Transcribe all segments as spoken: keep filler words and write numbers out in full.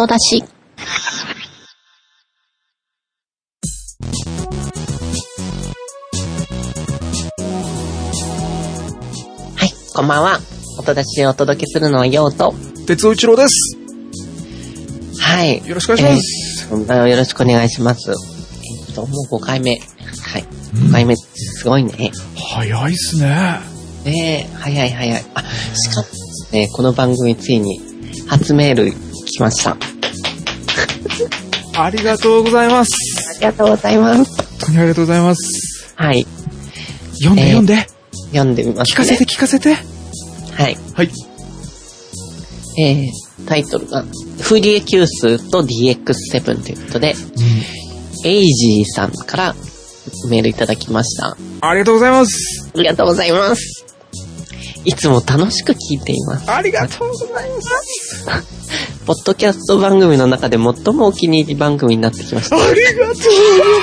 音出し。はい、こんばんは。音出しをお届けするのはヨウと鉄尾一郎です。 はい。 よろしくお願いします。 えー、よろしくお願いします。えっと、もうごかいめ。はい。ごかいめ、すごいね。 早いっすね。 ねえ、早い早い。あ、しかもですね、この番組ついに初メール来ました。 ありがとうございます。 ありがとうございます。 本当にありがとうございます。 はい。 読んで、えー、読んで。 読んでみますね。 聞かせて聞かせて。 はい。 はい。 えー、タイトルが、フーリエ級数と ディーエックスセブン ということで、うん、エイジーさんからメールいただきました。 ありがとうございます。 ありがとうございます。いつも楽しく聞いています。 ありがとうございます。 ポッドキャスト番組の中で最もお気に入り番組になってきました。 ありがとうございます。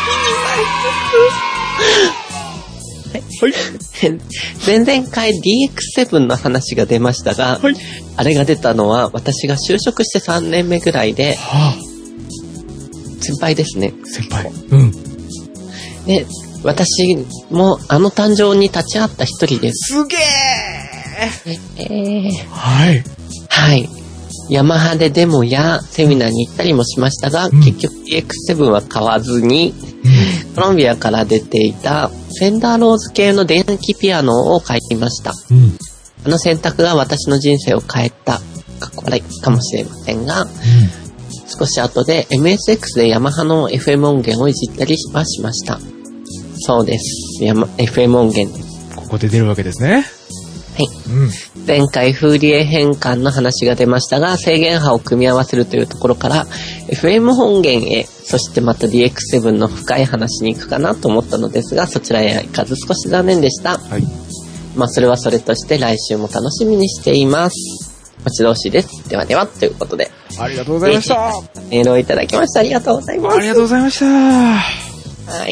はい。 前々回 ディーエックスセブン の話が出ましたが、はい、あれが出たのは私が就職してさんねんめぐらいで、はあ、先輩ですね。 先輩。うん。 で、私もあの誕生に立ち会った一人です。 すげー。 えー、 はい。 はい。ヤマハでデモやセミナーに行ったりもしましたが、うん、結局 ディーエックスセブン は買わずに、うん、コロンビアから出ていたフェンダーローズ系の電気ピアノを買いました。うん、あの選択が私の人生を変えた、かっこ悪いかもしれませんが、うん、少し後で エムエスエックス でヤマハの エフエム 音源をいじったりはしました。そうです。ヤマ エフエム 音源です。 ここで出るわけですね。 はい、うん。前回フーリエ変換の話が出ましたが、制限波を組み合わせるというところから エフエム 音源へ、そしてまた ディーエックスセブン の深い話に行くかなと思ったのですが、そちらへ行かず少し残念でした。はい。まあそれはそれとして来週も楽しみにしています。待ち遠しいです。ではではということで。 ありがとうございました。 メールをいただきました。ありがとうございます。 ありがとうございました。 はい。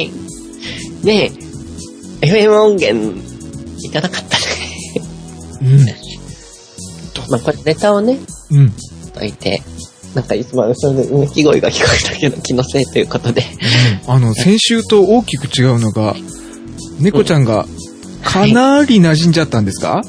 で、エフエム 音源いかなかったね。うん。まあこれネタをね、うん。といて、なんかいつもそれでうめき声が聞こえたけど気のせいということで。 うん、あの、先週と大きく違うのが、猫ちゃんがかなり馴染んじゃったんですか？はい、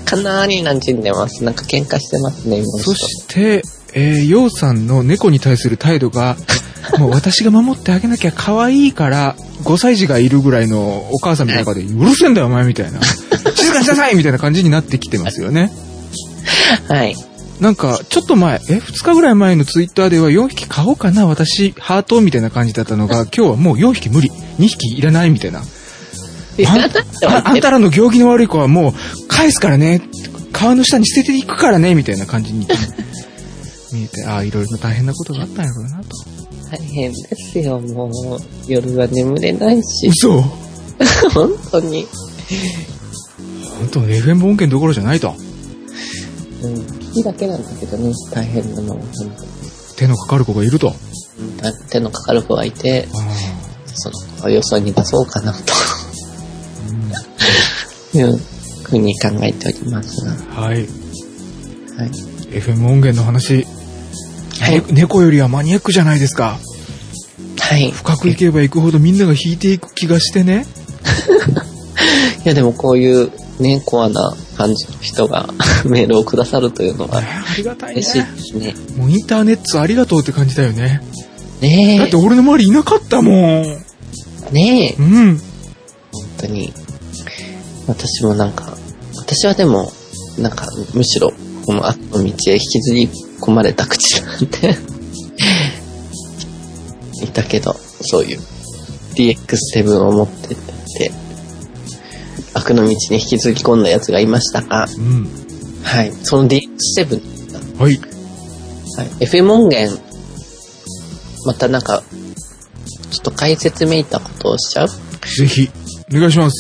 かなり馴染んでます。なんか喧嘩してますね、今。 そして、えー、ヨウさんの猫に対する態度が、もう私が守ってあげなきゃ可愛いから、ごさい児がいるぐらいのお母さんの中で、うるせえんだよお前みたいな。静かにしなさいみたいな感じになってきてますよね。 はい。 なんか、ちょっと前、え、ふつかぐらい前のツイッターではよんひき買おうかな、私、ハートみたいな感じだったのが、今日はもうよんひき無理。にひきいらないみたいな。あ, あんたらの行儀の悪い子はもう、返すからね。川の下に捨てていくからね、みたいな感じに見えて、ああ、いろいろ大変なことがあったんやろうなと。 大変ですよ、もう。夜は眠れないし。 嘘本当に。 本当に エフエム 音源どころじゃないと。 うん、聞きだけなんだけどね、大変なのは本当に。 手のかかる子がいると。 手のかかる子がいて、その子をよそに出そうかなと、うん、いうふうに考えておりますが。 はい。はい。エフエム 音源の話、はい、ね、猫よりはマニアックじゃないですか。 はい。 深くいけばいくほどみんなが引いていく気がしてね。 いやでもこういうね、コアな感じの人がメールをくださるというのは、 ね、ありがたいね。 嬉しいですね。 もうインターネットありがとうって感じだよね。 ねえ。 だって俺の周りいなかったもん。 ねえ。 うん。 本当に。私もなんか、私はでも、なんかむしろこの後の道へ引きずり込まれた口なんていたけど、そういう ディーエックスセブン を持ってて、悪の道に引きずり込んだやつがいましたが、うん、はい、その ディーエックスセブン、 はい、 はい、エフエム 音源、またなんかちょっと解説めいたことをしちゃう？ ぜひお願いします。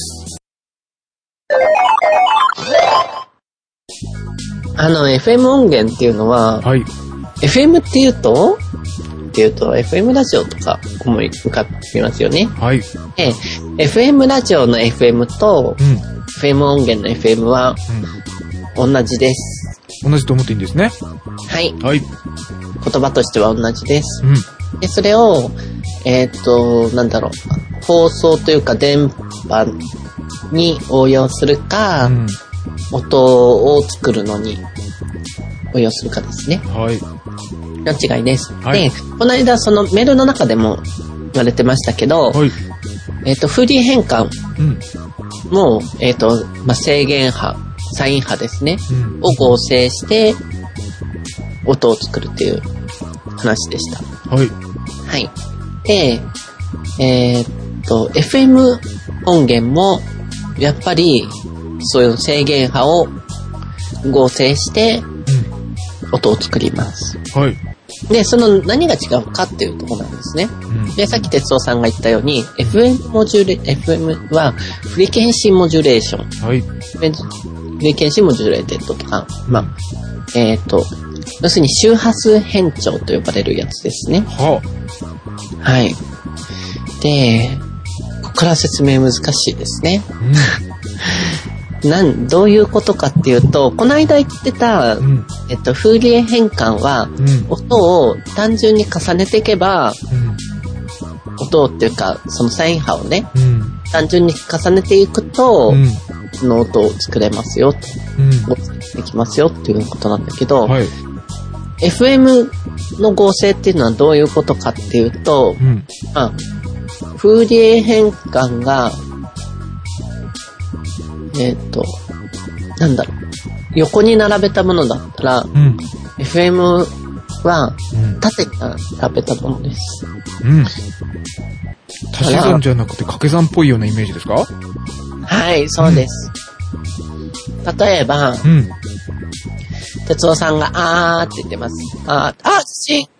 あの エフエム 音源っていうのは、はい、エフエム っていうとっていうと エフエム ラジオとか思い浮かびますよね。 はい。 で エフエム ラジオの エフエム と、うん、エフエム 音源の エフエム は、うん、同じです。 同じと思っていいんですね。 はい。 はい。 言葉としては同じです。 うん。 で、それを、えっと、なんだろう、放送というか電波に応用するか、うん、音を作るのに応用するかですね。 はい。 の違いです。 はい、 で、この間そのメールの中でも言われてましたけど、はい、えっと、フーリー変換も、うん、えっと、まあ、正弦波、サイン波ですね、うん、を合成して音を作るっていう話でした。 はい。 はい。で、えー、っと、エフエム 音源も、やっぱり、そういう正弦波を合成して、音を作ります。 はい。 で、その何が違うかっていうところなんですね。うん、で、さっき哲夫さんが言ったように、エフエム モジュレ、エフエム はフリケンシーモジュレーション。 はい。 フリケンシーモジュレーテッドとか、まあ、えっと、要するに周波数変調と呼ばれるやつですね。 はあ、はい。で、ここから説明難しいですね。うん、なん、どういうことかっていうと、この間言ってた、うん、えっと、フーリエ変換は、うん、音を単純に重ねていけば、うん、音っていうか、そのサイン波をね、うん、単純に重ねていくと、うん、その音を作れますよ、と、うん、できますよっていうことなんだけど、はい、エフエム の合成っていうのはどういうことかっていうと、うん、まあ、フーリエ変換が、えっと、なんだろう、横に並べたものだったら、うん、エフエム は縦に並べたものです。 うん。足し算じゃなくて掛け算っぽいようなイメージですか？ はい、そうです。うん、例えば、うん、哲夫さんがあーって言ってます。あー、あー、地震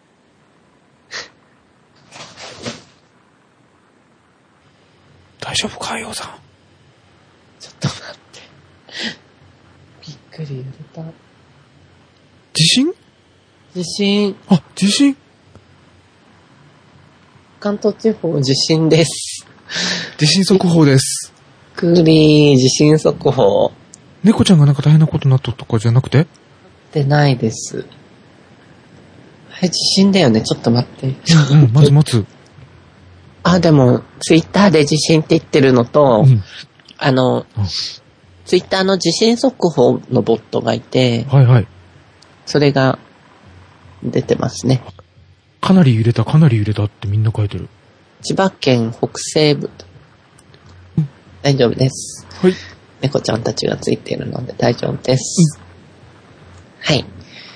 大丈夫か、ようさん。 ちょっと待って。びっくり揺れた。 地震？ 地震。 あ、地震。 関東地方地震です。 地震速報です。 びっくり、地震速報。 猫ちゃんがなんか大変なことになったとかじゃなくて？ でないです。え、地震だよね。ちょっと待って。 うん、うん、まず待つ。 あ、でも、ツイッターで地震って言ってるのと、うん、あの、うん、ツイッターの地震速報のボットがいて、 はいはい。 それが出てますね。 かなり揺れた、かなり揺れたってみんな書いてる。 千葉県北西部。うん、大丈夫です。 はい。 猫ちゃんたちがついているので大丈夫です。うん、はい。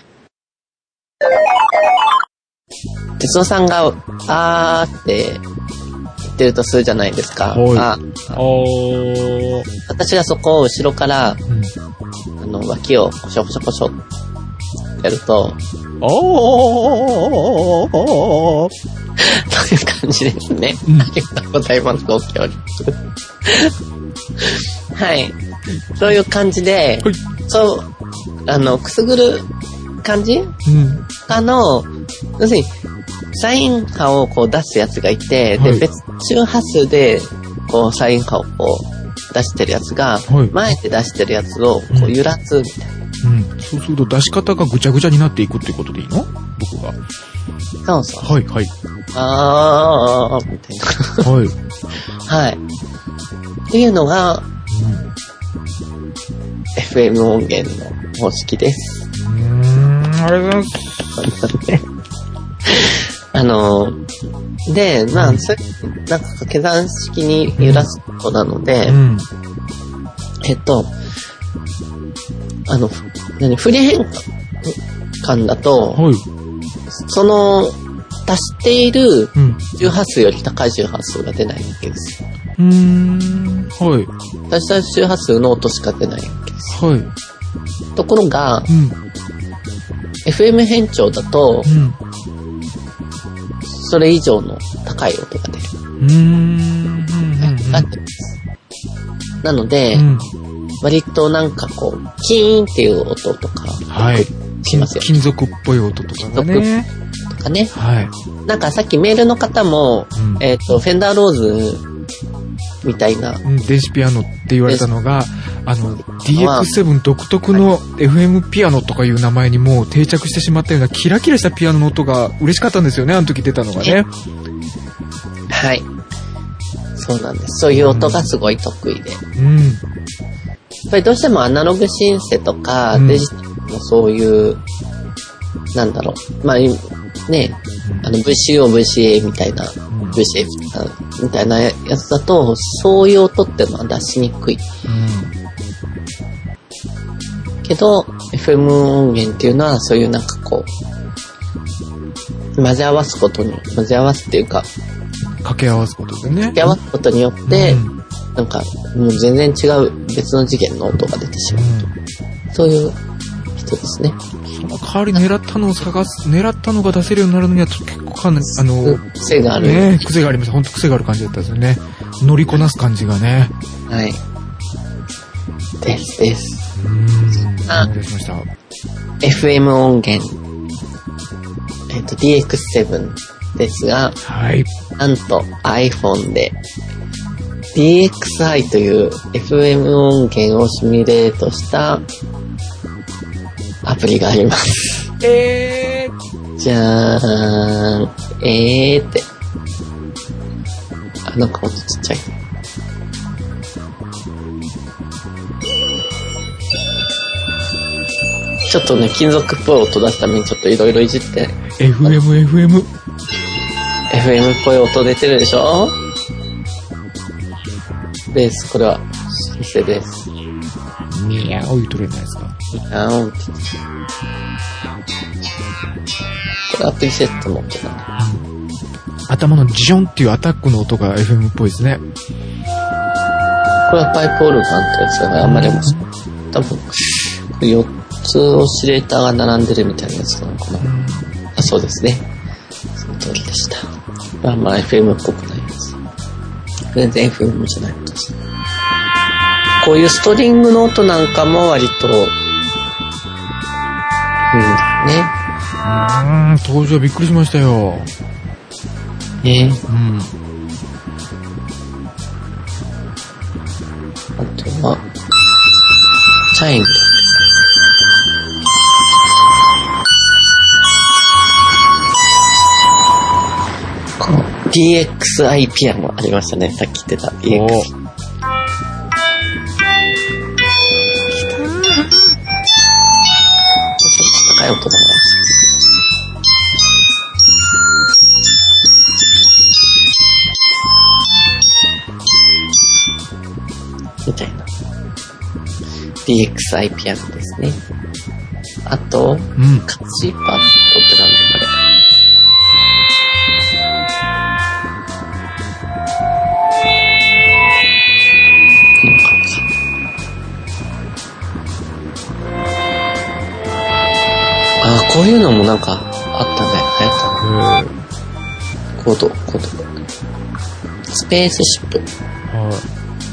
哲夫さんが、あーって言ってるとするじゃないですか。あー。 私がそこを後ろから、うん、あの、脇をコショコショコショってやると、おーという感じですね。うん、ありがとうございます。ご協力。はい。そういう感じで、はい、そう、あの、くすぐる感じ、うん、他の、要するに、サイン波をこう出すやつがいて、はい、で、別周波数で、こう、サイン波をこう、出してるやつが、はい、前で出してるやつを、こう、揺らすみたいな。 うん。そうすると出し方がぐちゃぐちゃになっていくっていうことでいいの？僕が。 そうそう。 はい、はい。 あー、みたいな。 はい。 はい。っていうのが、うん、エフエム 音源の方式です。 うーん、ありがとうございます。 あの、で、まあ、それ、なんか掛け算式に揺らすことなので、うん、えっと、あの、何、振り変換だと、はい、その、足している周波数より高い周波数が出ないわけです。 うーん、はい。 足した周波数の音しか出ないわけです。 はい。 ところが、うん、エフエム 変調だと、うん、それ以上の高い音が出る。 うーん。 なってます。なので、うん、割となんかこう、キーンっていう音とか、 はい。 しますよね。 金属っぽい音とかね。 金属とかね。 はい。 なんかさっきメールの方も、うん、えっと、フェンダーローズみたいな。 うん、電子ピアノって言われたのが、あの、ディーエックスセブン 独特の エフエム ピアノとかいう名前にもう定着してしまったようなキラキラしたピアノの音が嬉しかったんですよね、あの時出たのがね。 はい。そうなんです。そういう音がすごい得意で。うん。やっぱりどうしてもアナログシンセとか、デジタルのそういう、なんだろう。まあ、ね、あの ブイシーオー、ブイシーエー みたいな、ブイシーエー みたいなやつだと、そういう音ってのは出しにくい。うん、けど、エフエム 音源っていうのは、そういうなんかこう、混ぜ合わすことに、混ぜ合わすっていうか、 掛け合わすことでね。 掛け合わすことによって、うん、なんか、もう全然違う別の次元の音が出てしまう。うん、そういう人ですね。 その代わり狙ったのを探す、狙ったのが出せるようになるのには結構かなり、あの、 癖がある。 ね、癖があります。本当癖がある感じだったんですよね。乗りこなす感じがね。 はい。ですです。 うーん。あ、思い出しました。 エフエム 音源。えっと、ディーエックスセブン ですが、 はい。 なんと iPhone で ディーエックスアイ という エフエム 音源をシミュレートしたアプリがあります。 えー。 じゃーん。えーって。あ、なんか音ちっちゃい。ちょっとね、金属っぽい音出すためにちょっといろいろいじって。 エフエム、エフエム。 エフエム っぽい音出てるでしょ？です。これは、シンセです。 ミャー言うとれないですか？ ミャーって。これアプリセットの音だね。 頭のジョンっていうアタックの音が エフエム っぽいですね。 これはパイプオルガンってやつだからあんまりも多分、よっつオシレーターが並んでるみたいなやつなのかな。あ、そうですね。その通りでした。まあまあ エフエム っぽくないです。全然 エフエム じゃないことです。こういうストリングの音なんかも割と、うん、ね。 うーん、登場びっくりしましたよ。 ね。 うん。 あとは、チャイム。この ディーエックスアイ ピアノありましたね。さっき言ってた ディーエックス。ちょっと高い音だな。みたいな。ディーエックスアイ ピアノですね。あと、うん、カチパッドってなんだこれ。この感じ。ああ、こういうのもなんかあったね。流行ったね。コード、コード。スペースシップ。はい。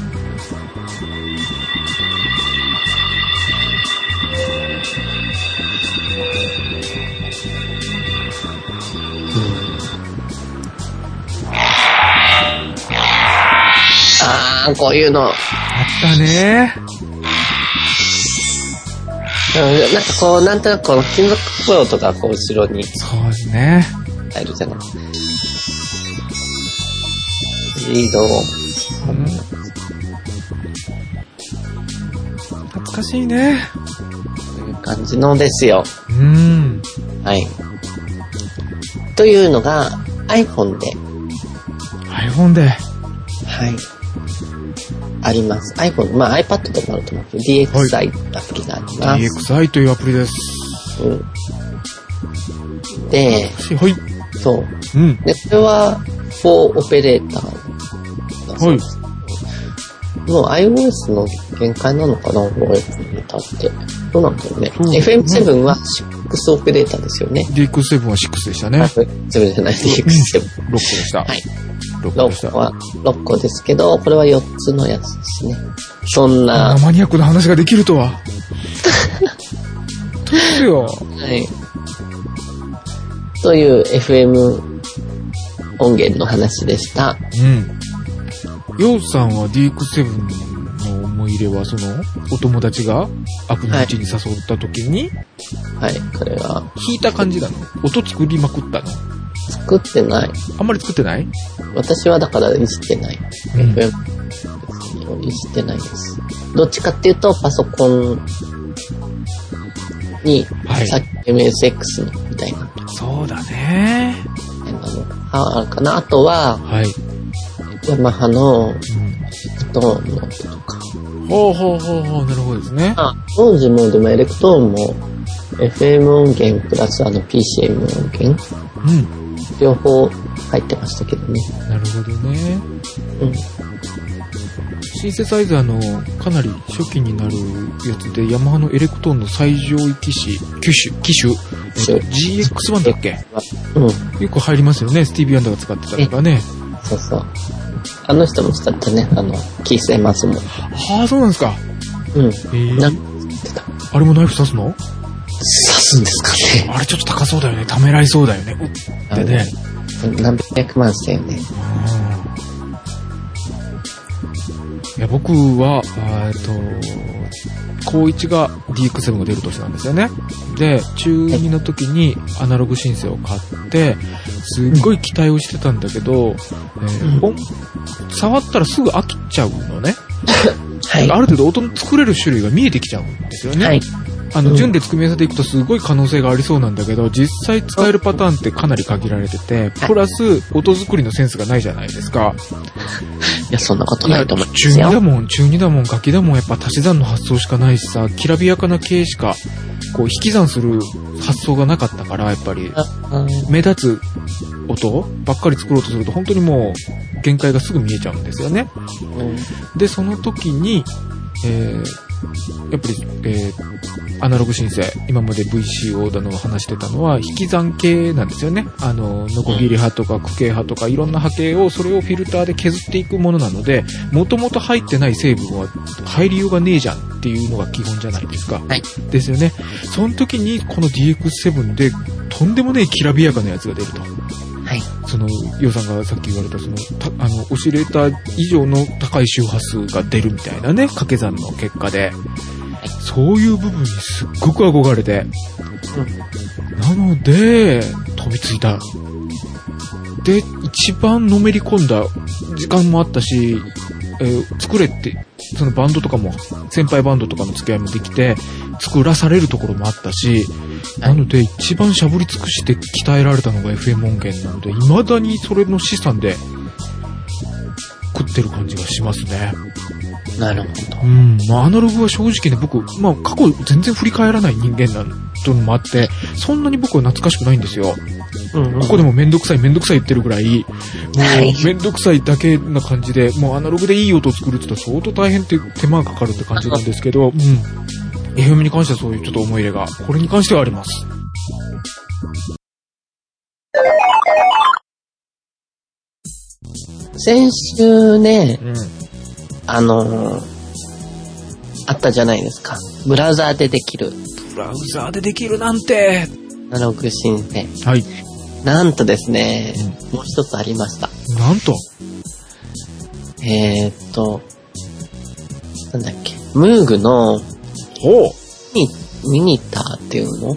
ああ、こういうの。あったね。 なんかこう、なんとなくこの金属っぽい音がこう後ろに。 そうですね。 入るじゃない。リードを。うん、 懐かしいね。 こういう感じのですよ。 うん。 はい。というのが iPhone で。 iPhone で。 はい。あります。iPhone、まあ iPad でもあると思うけど、ディーエックスアイ アプリがあります。 ディーエックスアイ というアプリです。 うん。で、 はい。 そう。 うん。 で、これは、フォーオペレーターだそうです。はい。もう iOS の限界なのかな、フォーオペレーターって。どうなんだろうね。エフエムセブン はシックスオペレーターですよね。 ディーエックスセブン はシックスでしたね。 セブンじゃない、ディーエックスセブン。 ろっこでした。 はい。ろっこは、ろっこですけど、これはよっつのやつですね。そんな。 マニアックな話ができるとは。どうですよ。 はい。という エフエム 音源の話でした。 うん。 ヨウさんは ディーエックスセブン の思い入れは、その、お友達がアプのうちに誘った時に、 はい、これは。 弾いた感じなの？音作りまくったの？ 作ってない。 あんまり作ってない？ 私はだからいじってない。うん、エフエム をいじってないです。どっちかっていうと、パソコンに、さっき エムエスエックス のみたいな。 そうだね。 ああかな。あとは、はい、ヤマハの、ストーンの音とか。 ほうほうほうほう、なるほどですね。 あ、当時もでもエレクトーンも、エフエム 音源プラスあの ピーシーエム 音源。うん。両方入ってましたけどね。 なるほどね。うん。シンセサイザーのかなり初期になるやつで、ヤマハのエレクトーンの最上位機種、機種、機種、えっと、ジーエックスワン だっけ？うん。よく入りますよね、スティービー・ワンダーが使ってたのがね。 そうそう。あの人も使ったね、あの、キース・エマスも。 はあ、そうなんですか。 うん。 えー、あれもナイフ刺すの？ 刺すんですかね。 あれちょっと高そうだよね。ためらいそうだよね。うってね。 何百万したよね。 いや、僕は、えっと、高いちが ディーエックスセブン が出る年なんですよね。で、中にの時にアナログシンセを買って、すっごい期待をしてたんだけど、えーうん、触ったらすぐ飽きちゃうのね。はい。ある程度音の作れる種類が見えてきちゃうんですよね。はい。あの、順列組み合わせていくとすごい可能性がありそうなんだけど、実際使えるパターンってかなり限られてて、プラス音作りのセンスがないじゃないですか。 いや、そんなことないと思いますよ。 中にだもん、中にだもん、楽器だもん、やっぱ足し算の発想しかないしさ、きらびやかな系しか、こう、引き算する発想がなかったから、やっぱり、目立つ音ばっかり作ろうとすると、本当にもう、限界がすぐ見えちゃうんですよね。うん、で、その時に、えー、やっぱり、えー、アナログシンセ、今まで ブイシーオー だの話してたのは引き算系なんですよね。あの、ノコギリ派とか区形派とかいろんな波形をそれをフィルターで削っていくものなので、もともと入ってない成分は入りようがねえじゃんっていうのが基本じゃないですか。はい。ですよね。その時にこの ディーエックスセブン でとんでもねえきらびやかなやつが出ると。はい。その、ヨウさんがさっき言われたその、たあの、オシレーター以上の高い周波数が出るみたいなね、掛け算の結果で。そういう部分にすっごく憧れて、うん、なので飛びついた。で、一番のめり込んだ時間もあったし、えー、作れってそのバンドとかも先輩バンドとかの付き合いもできて作らされるところもあったし、なので一番しゃぶり尽くして鍛えられたのが エフエム 音源なので、未だにそれの資産で食ってる感じがしますね。 なるほど。 うん。まあ、アナログは正直ね、僕、まあ、過去全然振り返らない人間なのもあって、そんなに僕は懐かしくないんですよ。うんうん、ここでもめんどくさいめんどくさい言ってるぐらい、もうめんどくさいだけな感じで、もうアナログでいい音を作るって言ったら相当大変って手間がかかるって感じなんですけど、うん。エフエム に関してはそういうちょっと思い入れが、これに関してはあります。 先週ね、うん、あのー、あったじゃないですか。ブラウザーでできる。 ブラウザーでできるなんて。 アナログシンセ。 はい。 なんとですね、うん、もう一つありました。 なんとえーっと、なんだっけ、ムーグの、 おミ, ミニターっていうの、 うん。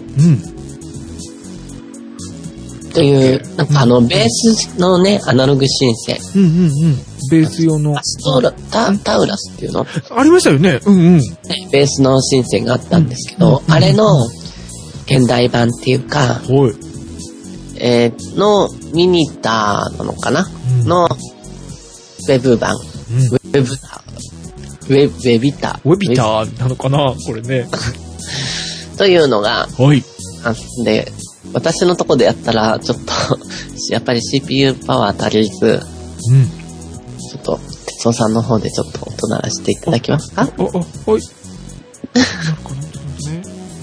という、なんかあの、ベースのね、アナログシンセ。 うんうんうん。ベース用の。 ストーラ、タ、タウラスっていうのありましたよね。うんうん。 ベースのシンセがあったんですけど、うん、あれの現代版っていうか、 はい。 えー、のミニターなのかな、うん、のウェブ版。うん、ウェブター。ウェ、ウェビター。ウェビターなのかなこれね。 というのが、 はい。 あで、私のとこでやったら、ちょっと、やっぱり シーピーユー パワー足りず、うん。ちょっと、哲夫さんの方でちょっと音鳴らしていただけますか？ あ、あ、あ、はい。なるかな、ちょっとね。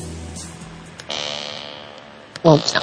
お、来た。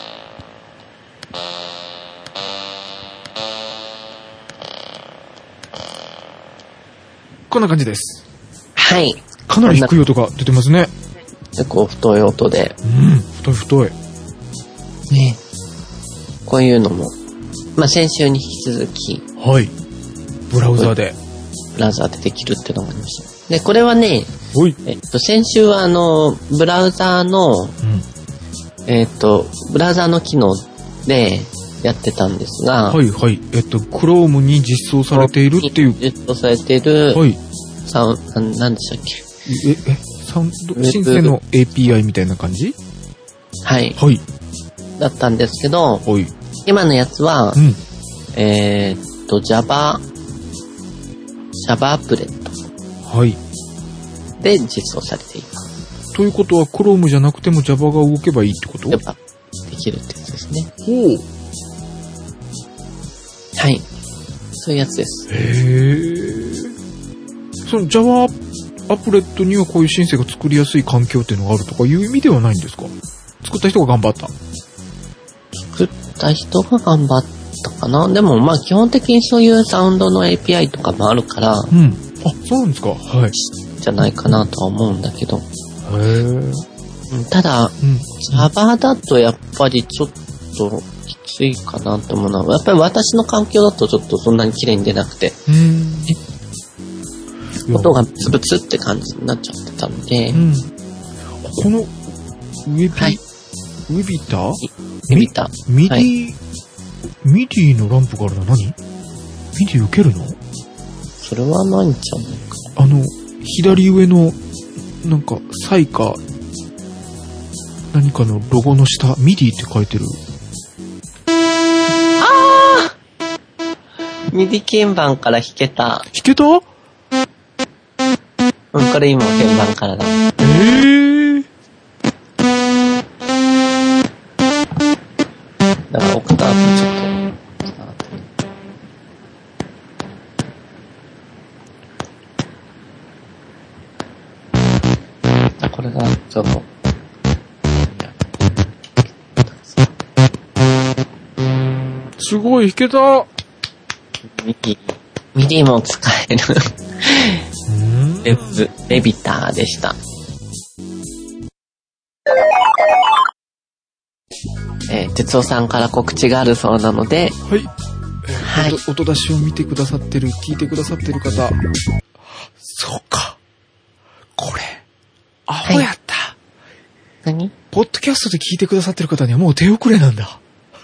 こんな感じです。 はい。 かなり低い音が出てますね。 結構太い音で。 うん、太い太い。 ね、こういうのも、まあ、先週に引き続き。 はい。ブラウザで。 ブラウザーでできるっていうのがありました。で、これはね、えっと、先週はあの、ブラウザーの、うん、えっと、ブラウザーの機能でやってたんですが、 はいはい。えっと、Chrome に実装されているっていう。 実装されている、はい。サウン、なんでしたっけ？ え、え、サウンド、シンセの エーピーアイ みたいな感じ？ はい。 はい。 だったんですけど、はい。今のやつは、うん、えー、っと、Java、Java アプレット。はい。で実装されています。 ということは、Chrome じゃなくても Java が動けばいいってこと？ Java できるってやつですね。 ほう。 はい。そういうやつです。 へー。その Java アプレットにはこういうシンセが作りやすい環境っていうのがあるとかいう意味ではないんですか？作った人が頑張った。 作った人が頑張ったかな。でもまあ基本的にそういうサウンドの エーピーアイ とかもあるから。 うん。あ、そうなんですか。はい。 じゃないかなとは思うんだけど。へー。 ただ、うん、Java だとやっぱりちょっときついかなと思うのは、やっぱり私の環境だとちょっとそんなに綺麗に出なくて。うん。音がツブツって感じになっちゃってたので、うん、 このウェビ、はい、ウェビター？ ウェビター。 ミディ、はい、ミディのランプがあるの何？ミディ受けるの？ それは何ちゃうのか。 あの、左上の、なんか、サイか、何かのロゴの下、ミディって書いてる。 あー！ミディ鍵盤から弾けた。 弾けた？ うん、これ今鍵盤からだ。 えー。 だからオクターブちょっと。あ、これがちょっと。 すごい弾けた。 ミディ、ミディも使える。レブ、レビターでした。えー、哲夫さんから告知があるそうなので、 はい。えー、はい、音出しを見てくださってる、聞いてくださってる方、そうか。これ、アホやった。はい、 何？ ポッドキャストで聞いてくださってる方にはもう手遅れなんだ。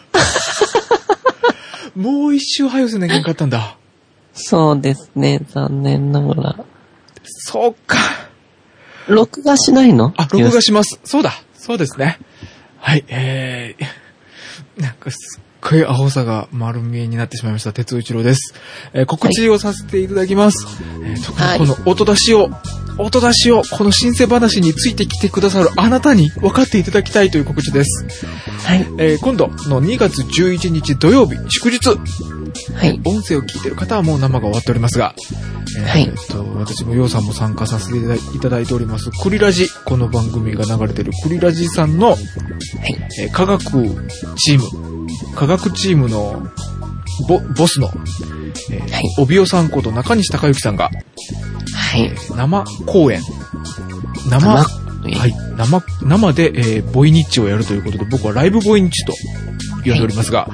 もう一周早せなきゃいけなかったんだ。 そうですね、残念ながら。 そうか。 録画しないの？ あ、録画します。そうだ。そうですね。はい、えー、なんかすっごいアホさが丸見えになってしまいました。哲夫一郎です。えー、告知をさせていただきます。はい、えー、特にこの音出しを、はい、音出しを、このシンセ話についてきてくださるあなたに分かっていただきたいという告知です。 はい。 えー、今度のにがつじゅういちにち土曜日、祝日。はい。音声を聞いている方はもう生が終わっておりますが、えー、はい。えっと、私もようさんも参加させていただいております、クリラジ、この番組が流れているクリラジさんの、はい。えー、科学チーム、科学チームのボ、ボスの、えー、はい。帯尾さんこと中西隆之さんが、 はい。 えー、生公演、生、生はい。生、生で、えー、ボイニッチをやるということで、僕はライブボイニッチと呼んでおりますが、はい、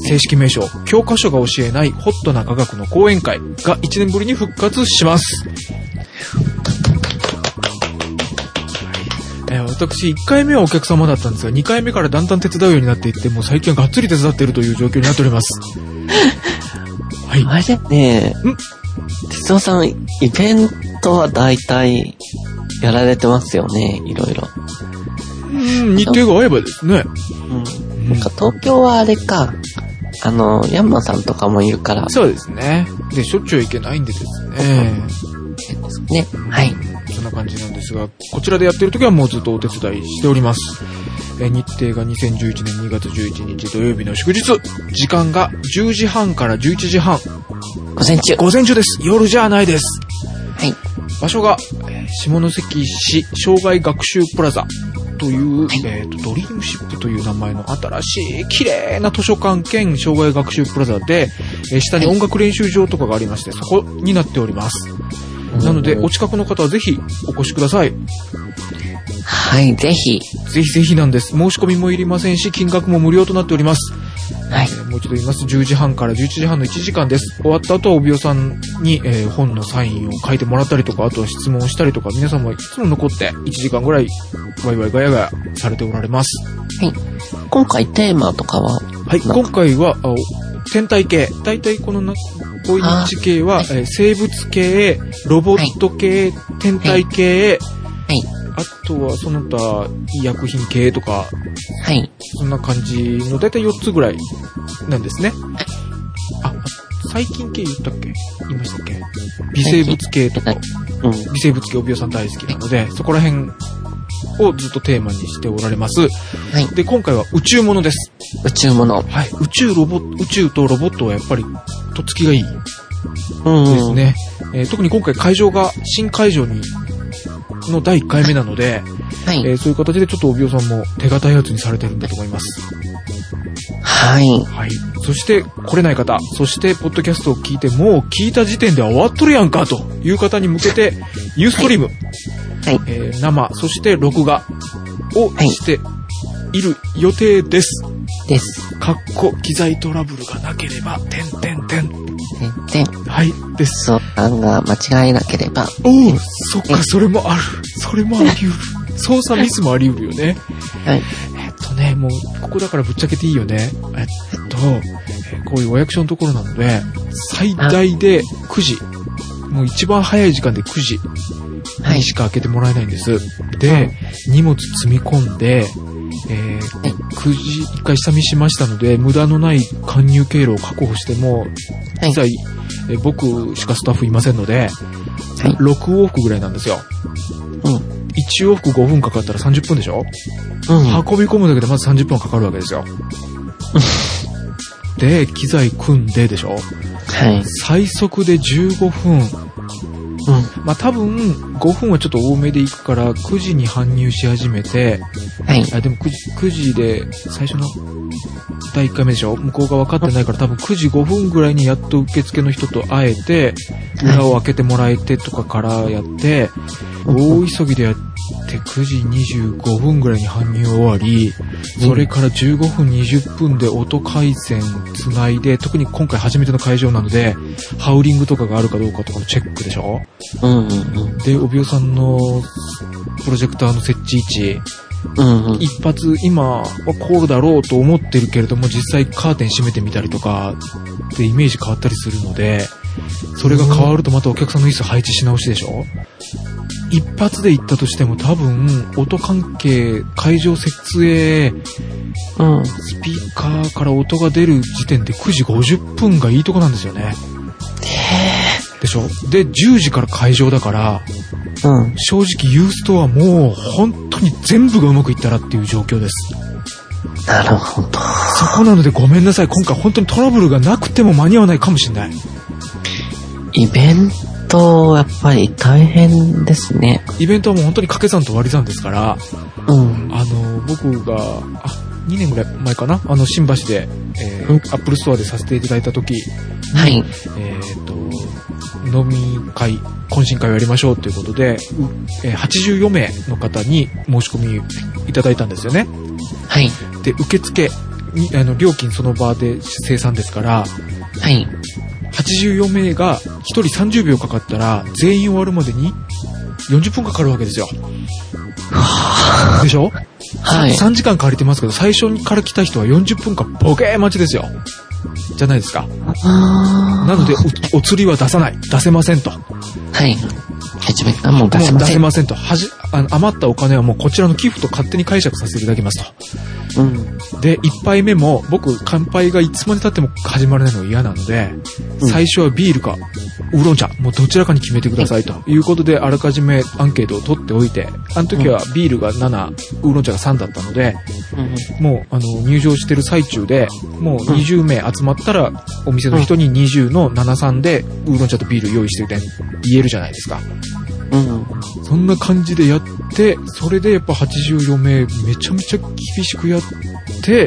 正式名称、教科書が教えないホットな科学の講演会がいちねんぶりに復活します。えー、私、いっかいめはお客様だったんですが、にかいめからだんだん手伝うようになっていって、もう最近はがっつり手伝っているという状況になっております。 はい。あれね、ん哲夫さん、イベントは大体、やられてますよね、いろいろ。 うん、日程が合えばですね。 うん。なんか東京はあれか、あの、ヤンマさんとかもいるから。 そうですね。で、しょっちゅう行けないんでですね。 ですね。はい。 そんな感じなんですが、こちらでやってる時はもうずっとお手伝いしております。え日程がにせんじゅういちねんにがつじゅういちにち土曜日の祝日。時間がじゅうじはんからじゅういちじはん。 午前中。 午前中です。夜じゃないです。 はい。 場所が、下関市障害学習プラザという、はい、えっと、ドリームシップという名前の新しい綺麗な図書館兼障害学習プラザで、えー、下に音楽練習場とかがありまして、そこになっております。なので、お近くの方はぜひお越しください。 はい、ぜひ。 ぜひぜひなんです。申し込みもいりませんし、金額も無料となっております。 はい、 えー。もう一度言います。じゅうじはんからじゅういちじはんのいちじかんです。終わった後、帯尾さんに、えー、本のサインを書いてもらったりとか、あとは質問をしたりとか、皆さんもいつも残っていちじかんぐらいワイワイガヤガヤされておられます。 はい。今回テーマとかははい。今回は、あ天体系。大体このな、こういう日系は、はい、えー、生物系、ロボット系、はい、天体系、はい、あとはその他医薬品系とか、はい、そんな感じの大体よっつぐらいなんですね。あ、細菌系言ったっけ？言いましたっけ？微生物系とか、うん、微生物系帯尾さん大好きなので、そこら辺をずっとテーマにしておられます。はい。で、今回は宇宙物です。 宇宙物。 はい。宇宙ロボ、宇宙とロボットはやっぱり、とっつきがいい。うん。ですね。えー、特に今回会場が新会場に、のだいいっかいめなので、はい。えー、そういう形でちょっと帯尾さんも手堅いやつにされてるんだと思います。 はい。 はい。そして、来れない方、そして、ポッドキャストを聞いて、もう聞いた時点では終わっとるやんか、という方に向けて、ユーストリーム。はい。はい、えー、生、そして録画をしている予定です。 です。 かっこ、機材トラブルがなければ、てんてんてん。 てんてん。 はい、です。 相談が間違えなければ。 おお、そっか、それもある。それもあり得る。操作ミスもあり得るよね。はい。えっとね、もう、ここだからぶっちゃけていいよね。えっと、えー、こういうお役所のところなので、最大でくじ。もう一番早い時間でくじにしか開けてもらえないんです。はい、で、荷物積み込んで、えーはい、くじ、一回下見しましたので、無駄のない搬入経路を確保しても、実際、はい、えー、僕しかスタッフいませんので、はい、ろく往復ぐらいなんですよ。うん。いち往復ごふんかかったらさんじゅっぷんでしょ？うん。運び込むだけでまずさんじゅっぷんかかるわけですよ。で、機材組んででしょ？はい。最速でじゅうごふん。うん。まあ、多分、ごふんはちょっと多めで行くから、くじに搬入し始めて、はい。あ、でもくじ、くじで、最初の、だいいっかいめでしょ？向こうが分かってないから、多分くじごふんぐらいにやっと受付の人と会えて、裏を開けてもらえてとかからやって、大急ぎでやってくじにじゅうごふんぐらいに搬入終わり、それからじゅうごふんにじゅっぷんで音回線つないで、特に今回初めての会場なので、ハウリングとかがあるかどうかとかのチェックでしょ？うんうんうん。で、帯尾さんのプロジェクターの設置位置、うんうん、一発今はこうだろうと思ってるけれども、実際カーテン閉めてみたりとかでイメージ変わったりするので、それが変わるとまたお客さんの椅子配置し直しでしょ？一発で行ったとしても多分音関係、会場設営、うん、スピーカーから音が出る時点でくじごじゅっぷんがいいとこなんですよね。へー。でしょ？で、じゅうじから会場だから、うん、正直ユーストはもう本当に全部がうまくいったらっていう状況です。 なるほど。 そこなのでごめんなさい。今回本当にトラブルがなくても間に合わないかもしれない。 イベント、やっぱり大変ですね。 イベントはもう本当に掛け算と割り算ですから、うん、あの、僕が、あ、にねんぐらい前かな、あの、新橋で、えー、うん、アップルストアでさせていただいた時に、はい、えっと、飲み会、懇親会をやりましょうということで、えー、はちじゅうよんめいの方に申し込みいただいたんですよね。はい。で、受付に、あの、料金その場で生産ですから、はい。はちじゅうよんめいがひとりさんじゅうびょうかかったら、全員終わるまでによんじゅっぷんかかるわけですよ。でしょ？はい。さんじかん借りてますけど、最初から来た人はよんじゅっぷんかんボケー待ちですよ。じゃないですか。なのでお、お釣りは出さない。出せませんと。はい。 初めからもう出せません。 もう出せませんと。はじ、あの、余ったお金はもうこちらの寄付と勝手に解釈させていただきますと。うん。で、一杯目も、僕、乾杯がいつまで経っても始まらないのが嫌なので、うん、最初はビールか、ウーロン茶、もうどちらかに決めてくださいということで、あらかじめアンケートを取っておいて、あの時はビールがなな、ウーロン茶がさんだったので、うん、もう、あの、入場してる最中で、もうにじゅうめい集まったら、お店の人ににじゅうのななさんで、ウーロン茶とビール用意してて言えるじゃないですか。うん、そんな感じでやって、それでやっぱはちじゅうよんめいめちゃめちゃ厳しくやって、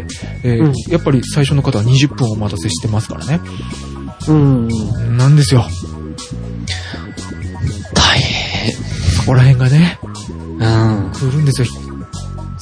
えーうん、やっぱり最初の方はにじゅっぷんお待たせしてますからね。うん。なんですよ。 大変。 そこら辺がね、うん、来るんですよ。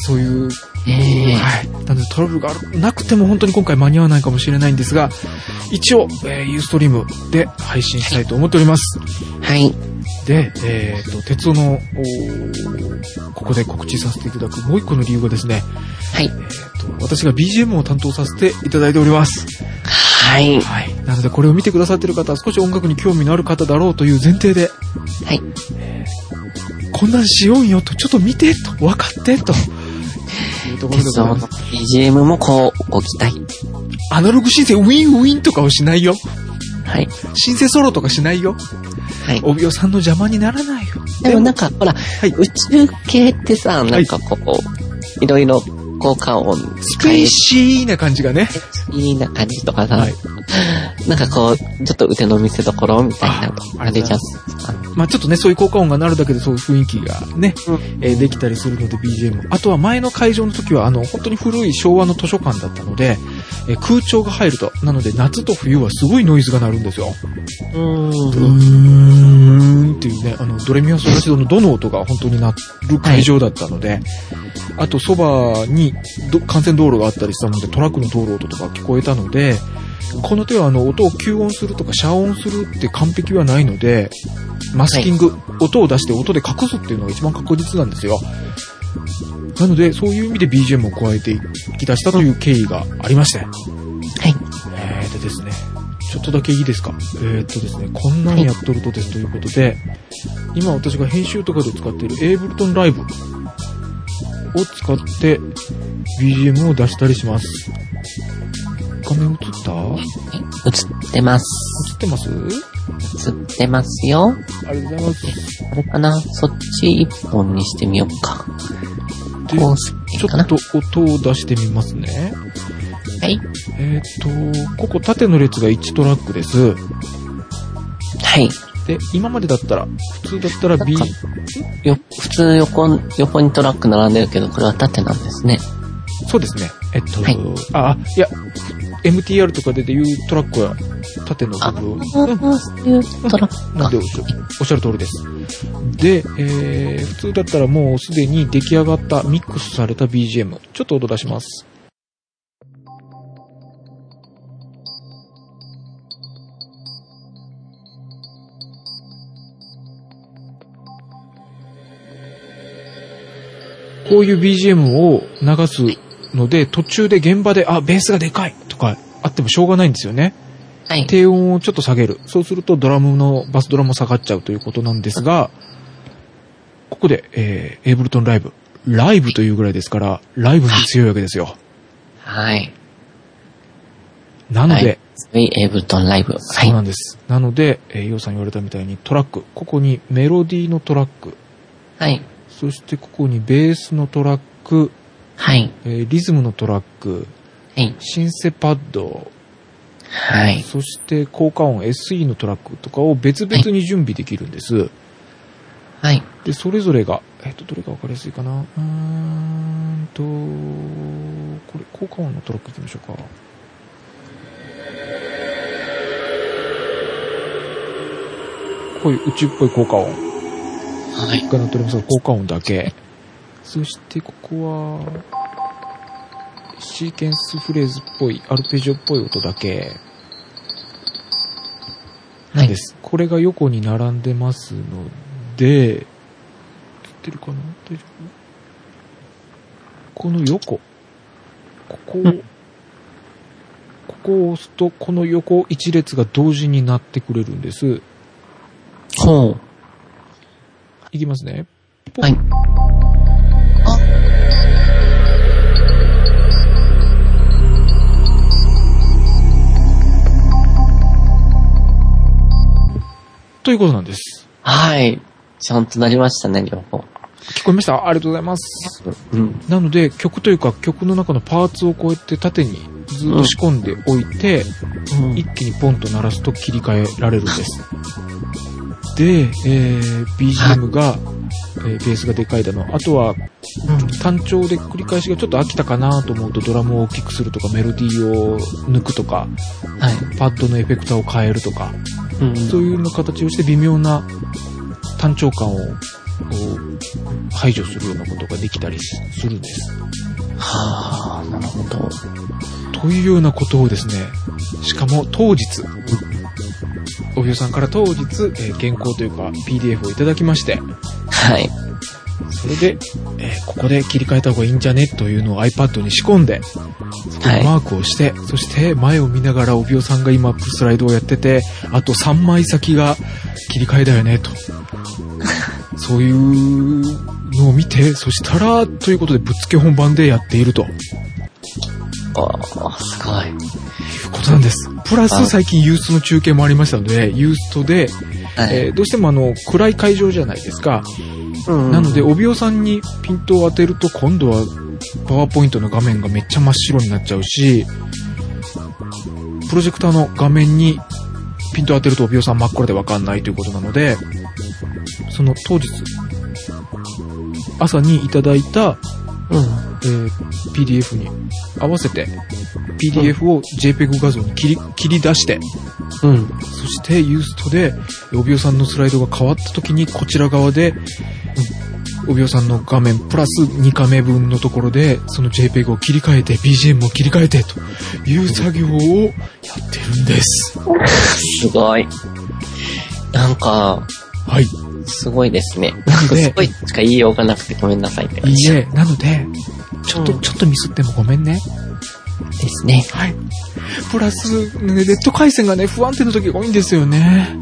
そういう、 えー、 はい。なのでトラブルがなくても本当に今回間に合わないかもしれないんですが、一応、えー、ユーストリームで配信したいと思っております。 はい。 で、えっと、鉄夫の、ここで告知させていただくもう一個の理由がですね、 はい。 えっと、私が ビージーエム を担当させていただいております。 はい。 はい。なので、これを見てくださっている方は少し音楽に興味のある方だろうという前提で、 はい。 えー、こんなんしようよと、ちょっと見てと、分かってと、いうところでございます。 ビージーエム もこう、ご期待。 アナログ申請、ウィンウィンとかをしないよ。 はい。 申請ソロとかしないよ。はい。帯尾さんの邪魔にならないよ。 でもなんか、ほら、はい、宇宙系ってさ、なんかこう、はい、いろいろ効果音スペーシーな感じがね。 スペーシーな感じとかさ、はい、なんかこう、ちょっと腕の見せ所みたいなとあれじゃん。 まあちょっとね、そういう効果音が鳴るだけでそういう雰囲気がね、うん、えー、できたりするので ビージーエム。あとは前の会場の時は、あの、本当に古い昭和の図書館だったので、えー、空調が入ると、なので夏と冬はすごいノイズが鳴るんですよ。 うーん。 うーんっていうね、あの、ドレミファソラシドのどの音が本当に鳴る会場だったので、はい、あとそばに幹線道路があったりしたので、トラックの通る音とか聞こえたので、この手はあの音を吸音するとか遮音するって完璧はないので、マスキング、はい、音を出して音で隠すっていうのが一番確実なんですよ。なのでそういう意味で ビージーエム を加えていき出したという経緯がありまして、はい。えーでですね、ちょっとだけいいですか。えーっとですね、こんなにやっとるとですということで、今私が編集とかで使っている Ableton Live を使って ビージーエム を出したりします。画面映った？ 映ってます。 映ってます？ 映ってますよ。 ありがとうございます。 あれかな？そっち一本にしてみようか。 で、ちょっと音を出してみますね。 はい。 えーっと、ここ縦の列がいちトラックです。 はい。 で、今までだったら、普通だったら B、 よ、普通横、横にトラック並んでるけど、これは縦なんですね。 そうですね。えっと、 はい、 あ、いや、エムティーアール とかでいうトラックは縦の部分。 あ、そういうトラックなんでおっしゃる通りです。で、えー、普通だったらもうすでに出来上がったミックスされた ビージーエム。ちょっと音出します。こういう ビージーエム を流すので、途中で現場で、あ、ベースがでかいとかあってもしょうがないんですよね。 はい。 低音をちょっと下げる。そうするとドラムの、バスドラも下がっちゃうということなんですが、ここで、えー、Ableton Live。ライブというぐらいですから、ライブに強いわけですよ。 はい。 なので、 はい、Ableton Live。 そうなんです。はい、なので、えー、ヨウさん言われたみたいにトラック。ここにメロディーのトラック。 はい。 そしてここにベースのトラック、 はい。 えー、リズムのトラック、 はい。 シンセパッド、 はい。 そして効果音 エスイー のトラックとかを別々に準備できるんです。 はい。 で、それぞれが、えっと、どれがわかりやすいかな。うーんと、これ効果音のトラックいきましょうか。こういう宇宙っぽい効果音。 はい。 が鳴っておりますが、効果音だけ。そしてここは、シーケンスフレーズっぽい、アルペジオっぽい音だけ。なんです。はい、これが横に並んでますので、映ってるかな？大丈夫？この横。ここを、ここを押すと、この横一列が同時になってくれるんです。 ほう。 いきますね。 はい。あ。 ということなんです。 はい。ちゃんとなりましたね、両方。 聞こえました？ありがとうございます。 うん。 なので、曲というか、曲の中のパーツをこうやって縦にずっと仕込んでおいて、うん、一気にポンと鳴らすと切り替えられるんです。で、えー、ビージーエム が、えー、ベースがでかいだの。あとは、単調で繰り返しがちょっと飽きたかなと思うとドラムを大きくするとか、メロディーを抜くとか、はい、パッドのエフェクターを変えるとか、うん、そういうの形をして微妙な単調感を排除するようなことができたりするんです。 はあ、なるほど。 というようなことをですね、しかも当日、おびおさんから当日、えー、原稿というか ピーディーエフ をいただきまして、 はい。 それで、えー、ここで切り替えた方がいいんじゃねというのを iPad に仕込んで、そこでマークをして、はい、そして前を見ながらおびおさんが今スライドをやってて、あとさんまい先が切り替えだよねと。そういうのを見て、そしたら、ということでぶっつけ本番でやっていると。 ああ、すごい。 いうことなんです。プラス最近ユーストの中継もありましたので、ユーストで、はい、えー、どうしてもあの、暗い会場じゃないですか。うんうん、なので、おびおさんにピントを当てると、今度はパワーポイントの画面がめっちゃ真っ白になっちゃうし、プロジェクターの画面にピントを当てるとおびおさん真っ暗でわかんないということなので、その当日、朝にいただいた、うん、えー、ピーディーエフ に合わせて、ピーディーエフ を JPEG 画像に切り、切り出して、うん、そしてユーストでおびおさんのスライドが変わった時にこちら側で、うん、おびおさんの画面プラスにカメ分のところでその JPEG を切り替えて ビージーエム を切り替えてという作業をやってるんです。 すごい。なんか、 はい。 すごいですね。なんかすごいしか言いようがなくてごめんなさいって感じ。 いいえ、なので、ちょっと、うん、ちょっとミスってもごめんね。 ですね。 はい。プラス、ね、ネット回線がね、不安定な時が多いんですよね。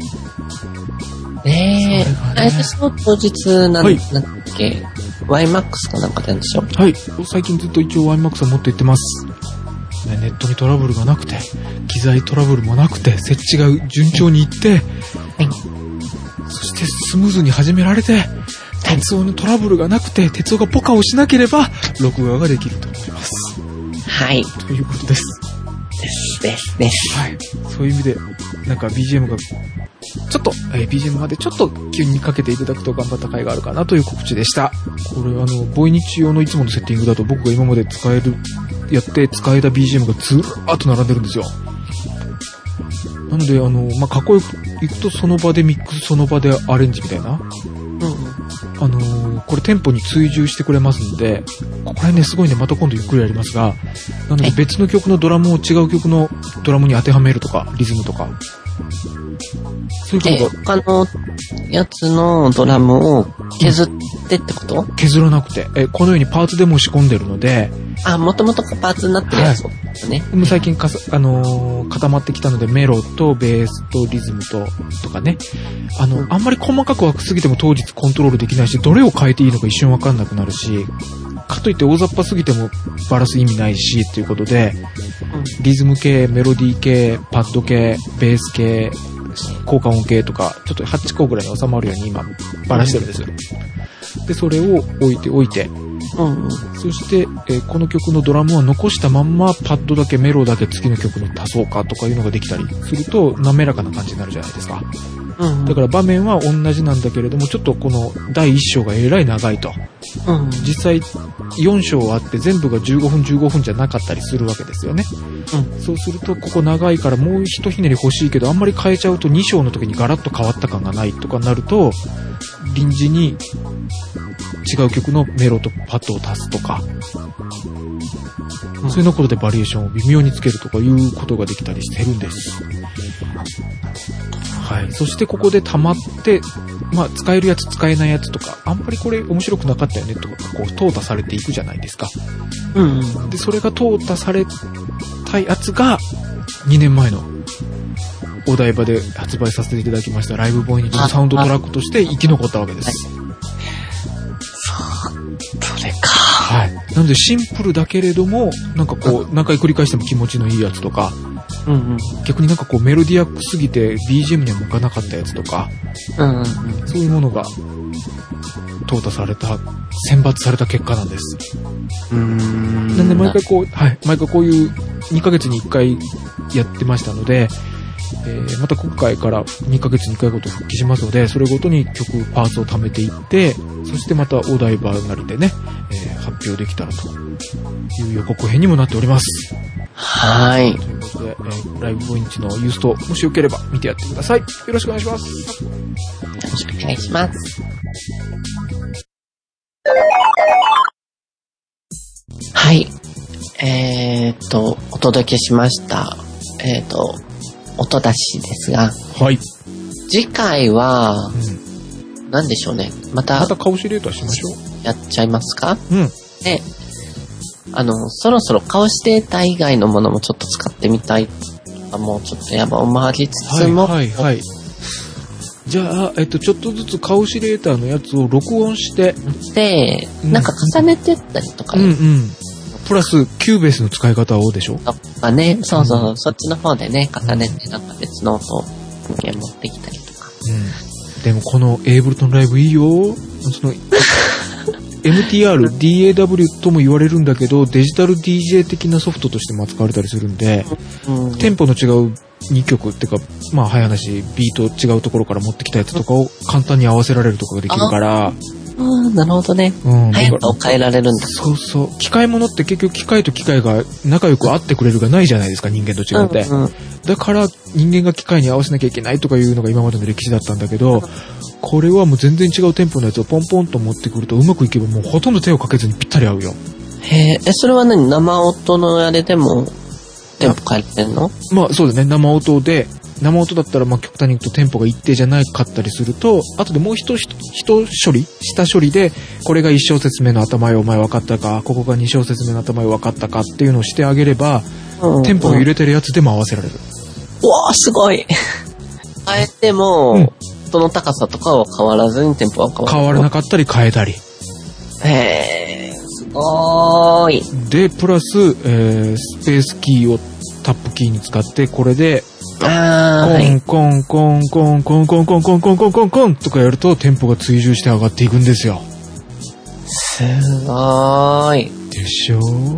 ねえ。私の当日なん、はい、なんだっけ、ワイマックス かなんかでんでしょ？ はい。最近ずっと一応 ワイマックス を持って行ってます。ね、ネットにトラブルがなくて、機材トラブルもなくて、設置が順調にいって、はい。そしてスムーズに始められて、鉄音のトラブルがなくて、鉄音がポカをしなければ、録画ができると思います。 はい。 ということです。 ですですです。 はい。そういう意味で、なんか ビージーエム が、ちょっと、えー、ビージーエム までちょっと急にかけていただくと頑張った甲斐があるかなという告知でした。これあの、ボイニチ用のいつものセッティングだと僕が今まで使える、やって使えた ビージーエム がずらーっと並んでるんですよ。なので、あの、まあ、かっこよくいくとその場でミックス、その場でアレンジみたいな。うん。あのー、これテンポに追従してくれますんで、ここら辺ね、すごいね、また今度ゆっくりやりますが、なので別の曲のドラムを違う曲のドラムに当てはめるとか、リズムとか。そういうことが。 他のやつのドラムを削ってってこと？ 削らなくて。え、このようにパーツでも仕込んでるので。 あ、もともとパーツになってるやつですね。 でも最近かさ、あのー、固まってきたので、メロとベースとリズムと、とかね。あの、うん、あんまり細かく分けすぎても当日コントロールできないし、どれを変えていいのか一瞬わかんなくなるし、かといって大雑把すぎてもバラす意味ないし、ということで、うん、リズム系、メロディー系、パッド系、ベース系、効果音系とか、ちょっとはちこぐらいに収まるように今、バラしてるんですよ。で、それを置いておいて、うんうん、そして、えー、この曲のドラムは残したまんまパッドだけメロだけ次の曲に足そうかとかいうのができたりすると滑らかな感じになるじゃないですか。うんうん、だから場面は同じなんだけれどもちょっとこのだいいっ章がえらい長いと、うんうん、実際よん章あって全部がじゅうごふんじゅうごふんじゃなかったりするわけですよね。うん、そうするとここ長いからもうひとひねり欲しいけどあんまり変えちゃうとに章の時にガラッと変わった感がないとかなると臨時に違う曲のメロとパッドを足すとか、うん、そういうところでバリエーションを微妙につけるとかいうことができたりしてるんです。はい。そしてここで溜まって、まあ使えるやつ使えないやつとか、あんまりこれ面白くなかったよねとか、こう淘汰されていくじゃないですか。うん、うん。で、それが淘汰されたやつがにねんまえのお台場で発売させていただきましたライブボイニチのサウンドトラックとして生き残ったわけです。 それか。 はい。なのでシンプルだけれども、なんかこう、何回繰り返しても気持ちのいいやつとか、うんうん、逆になんかこうメロディアックすぎて ビージーエム には向かなかったやつとか、うんうんうん、そういうものが淘汰された、選抜された結果なんです。うーん。なんで毎回こう、はい、毎回こういうにかげつにいっかいやってましたので、えー、また今回からにかげつにいっかいごと復帰しますので、それごとに曲、パーツを貯めていって、そしてまたお台場なりでね、えー、発発表できたらという予告編にもなっております。 はい。 ということで、えー、ライブポイントのユースト、もしよければ見てやってください。よろしくお願いします。 よろしくお願いします。はい。えーっと、お届けしました。えーっと、音出しですが。 はい。 次回は、うん、何でしょうね。また、 またカオシレーターしましょう。 やっちゃいますか？ うん。 で、あの、そろそろカオシデータ以外のものもちょっと使ってみたい。もうちょっと山を回りつつも。 はいはいはい。じゃあ、えっと、ちょっとずつカオシレーターのやつを録音して。 で、うん、なんか重ねてったりとか、 ね。うんうん。プラス、キューベースの使い方をでしょ？ とかね、そうそう、うん、そっちの方でね、重ねてなんか別の音を持ってきたりとか。 うん。でもこのエイブルトンライブいいよ。そのエムティーアール、ディーエーダブリュー とも言われるんだけど、デジタル ディージェー 的なソフトとしても扱われたりするんで、うん、テンポの違うにきょくっていうか、まあ早話、ビート違うところから持ってきたやつとかを簡単に合わせられるとかができるから、 ああ、なるほどね。うん。速さを変えられるんだ。 そうそう。機械物って結局機械と機械が仲良く合ってくれるがないじゃないですか、人間と違って。うんうん、だから人間が機械に合わせなきゃいけないとかいうのが今までの歴史だったんだけど、これはもう全然違うテンポのやつをポンポンと持ってくるとうまくいけばもうほとんど手をかけずにぴったり合うよ。 へえ、え、それは何？生音のあれでもテンポ変えてんの？ まあそうですね、生音で、生音だったらまあ極端に言うとテンポが一定じゃなかったりすると、後でもう一一処理下処理で、これが一小節目の頭よお前分かったか、ここが二小節目の頭よ分かったかっていうのをしてあげれば、うんうん、テンポを揺れてるやつでも合わせられる。 うわーすごい。変えても、うん、その高さとかは変わらずにテンポは変わる。 変わらなかったり変えたり。 へー、すごーい。 で、プラス、えー、スペースキーをタップキーに使って、これで、 あーコンコンコンコンコンコンコンコンコンコンコンコンとかやるとテンポが追従して上がっていくんですよ。 すごーい。 でしょ？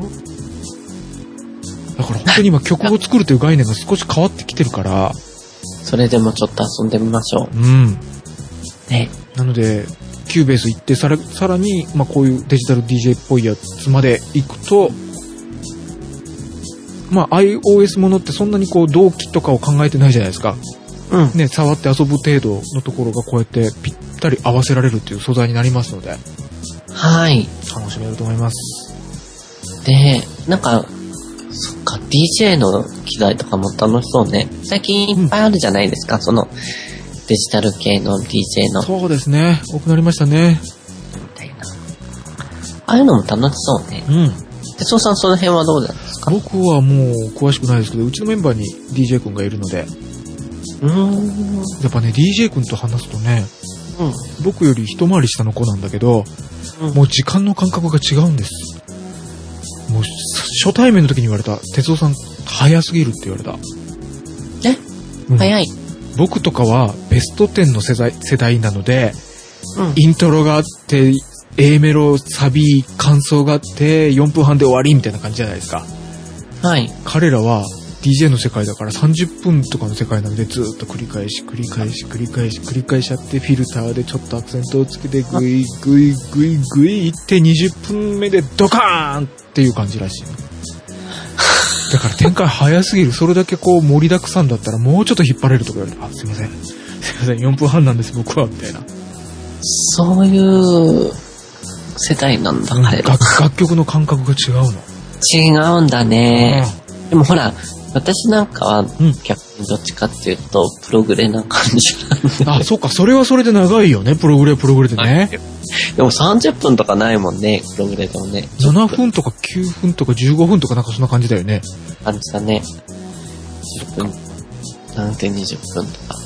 だから本当に今曲を作るという概念が少し変わってきてるから、 それでもちょっと遊んでみましょう。 うん。 ね。 なので、キューベース行ってさら、さらに、まあこういうデジタル ディージェー っぽいやつまで行くと、まあ iOS ものってそんなにこう同期とかを考えてないじゃないですか。 うん。 ね、触って遊ぶ程度のところがこうやってぴったり合わせられるっていう素材になりますので。 はい。 楽しめると思います。 で、なんか、そっか、ディージェー の機材とかも楽しそうね。最近いっぱいあるじゃないですか、うん、その、デジタル系の ディージェー の。 そうですね。多くなりましたね。 みたいな。ああいうのも楽しそうね。 うん。 哲夫さん、その辺はどうなんですか？ 僕はもう詳しくないですけど、うちのメンバーに ディージェー 君がいるので。 うーん。 やっぱね、ディージェー 君と話すとね、うん、僕より一回り下の子なんだけど、うん、もう時間の感覚が違うんです。もう初対面の時に言われた。哲夫さん早すぎるって言われた。 え、うん、早い。 僕とかはベストテンの世代、世代なので、 うん、 イントロがあって、A メロ、サビ、感想があって、よんぷんはんで終わりみたいな感じじゃないですか。 はい。 彼らは ディージェー の世界だからさんじゅっぷんとかの世界なのでずーっと繰り返し繰り返し繰り返し繰り返しやってフィルターでちょっとアクセントをつけてグイグイグイグイいってにじゅっぷんめでドカーンっていう感じらしい。だから展開早すぎる。それだけこう盛りだくさんだったらもうちょっと引っ張れるとか言われて、あ、すいません。すいません。よんぷんはんなんです僕はみたいな。 そういう世代なんだ、彼ら。 楽, 楽曲の感覚が違うの。 違うんだね。でもほら、私なんかは逆にどっちかっていうと、プログレな感じなんで。 あ、そうか、それはそれで長いよね、プログレプログレでね。 でもさんじゅっぷんとかないもんね、プログレでもね。 ななふんとかきゅうふんとかじゅうごふんとかなんかそんな感じだよね。 感じだね。じゅっぷん、なんてにじゅっぷんとか。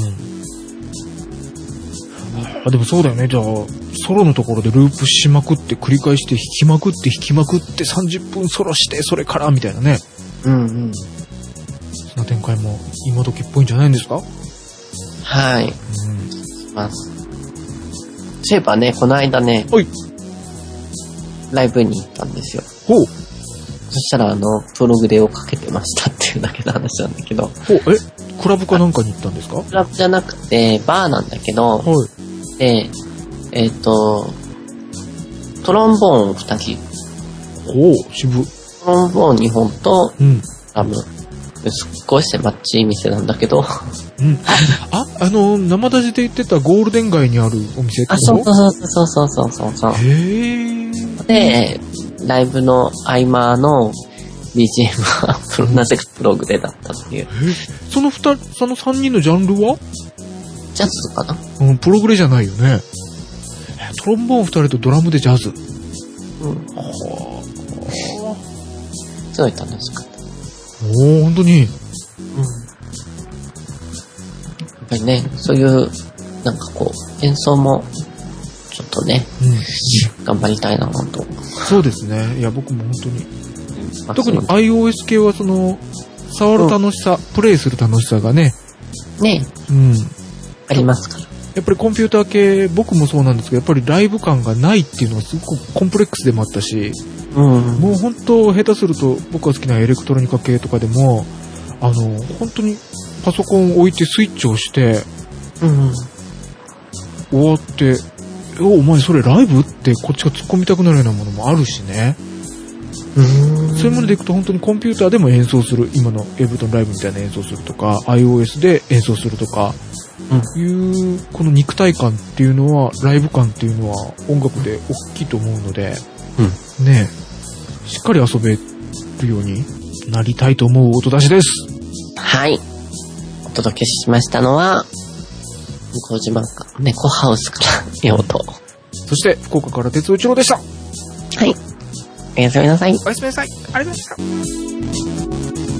うん。あ、でもそうだよね、じゃあ、ソロのところでループしまくって繰り返して弾きまくって弾きまくってさんじゅっぷんソロしてそれからみたいなね。 うんうん。 そんな展開も今時っぽいんじゃないんですか？ はい。うん。ます。そういえばね、この間ね、 はい。 ライブに行ったんですよ。 ほう。 そしたらあの、プログレをかけてましたっていうだけの話なんだけど。 ほう、え、クラブかなんかに行ったんですか？ クラブじゃなくて、バーなんだけど、 はい。 で、えっと、 トロンボーンふたり。 おお、渋。 トロンボーンにほんと、 うん。 多分、すっごい狭っちい店なんだけど。 うん。あ、あの、生出しで言ってたゴールデン街にあるお店ってこと？ あ、そうそうそうそうそうそう。 へー。 で、ライブの合間の ビージーエム はなぜかプログレだったっていう。 え、その二人、その三人のジャンルは？ ジャズかな？ うん、プログレじゃないよね。トロンボーン二人とドラムでジャズ。 うん。 はぁ。すごい楽しかった。 おー、ほんとに。うん。やっぱりね、そういう、なんかこう、演奏も、ちょっとね、うん、頑張りたいなと。 そうですね。いや、僕も本当に。うん、特に iOS 系はその、触る楽しさ、うん、プレイする楽しさがね。 ね。 うん。 ありますから。 やっぱりコンピューター系、僕もそうなんですけど、やっぱりライブ感がないっていうのはすごくコンプレックスでもあったし、うん、もう本当下手すると僕が好きなエレクトロニカ系とかでも、あの、本当にパソコンを置いてスイッチをして、うん、終わって、お、お前それライブってこっちが突っ込みたくなるようなものもあるしね。うーん、そういうものでいくと本当にコンピューターでも演奏する、今のエブトンライブみたいな演奏するとか、iOS で演奏するとか、うん、いうこの肉体感っていうのは、ライブ感っていうのは音楽で大きいと思うので、うん、ねえ、しっかり遊べるようになりたいと思う音出しです。 はい。お届けしましたのは、向島か、猫ハウスからよ音。 そして福岡から鉄尾一郎でした。 はい。おやすみなさい。 おやすみなさい。ありがとうございました。